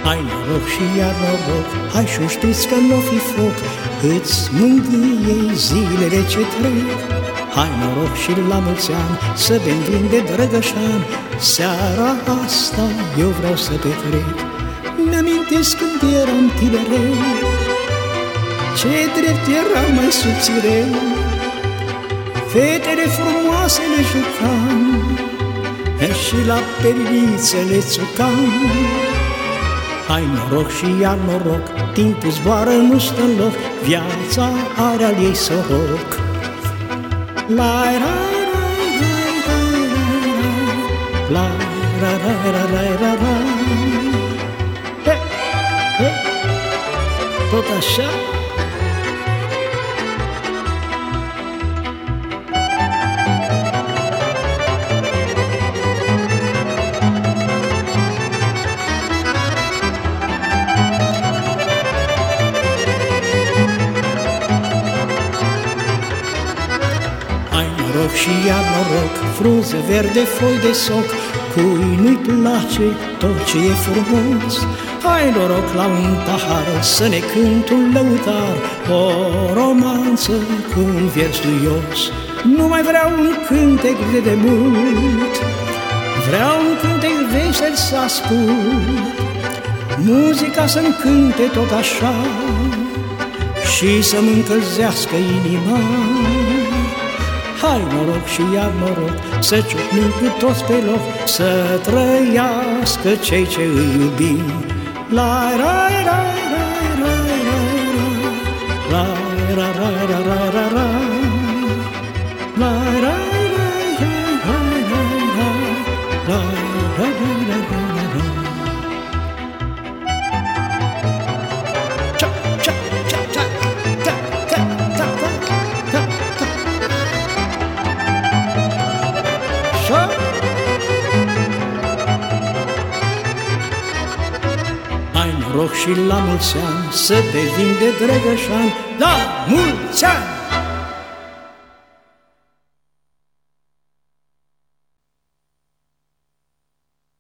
Ai noroc și iar noroc, hai și știți că n-o fi foc, îți mângâie zilele ce trec. Hai noroc și la mulți ani, să bem vin de Drăgășan, seara asta eu vreau să petrec. Mi-amintesc când eram tinerel, ce drept era mai subțirel, fetele frumoase le jucam, și la perniță le țucam. Hai noroc și iar noroc, timpul zboară, nu stă în loc, viața are al ei soroc. La ra ra ra ra ra ra ra ra ra. Tot așa? Noroc și iar noroc, frunze verde, foi de soc, cui nu-i place tot ce e frumos. Hai noroc la un pahar, să ne cânt un lăutar, o romanță cu un vers duios. Nu mai vreau un cântec de demult, vreau un cântec vesel să ascult, muzica să-mi cânte tot așa și să-mi încălzească inima. Hai noroc și iar noroc, să ciocnim cu toți pe loc, să trăiască cei ce îi iubim. La ra ra ra ra ra ra ra ra ra ra ra la ra ra ra ra ra ra ra ra ra. Ai noroc și la mulți ani, să te vin de Drăgășan, la mulți ani!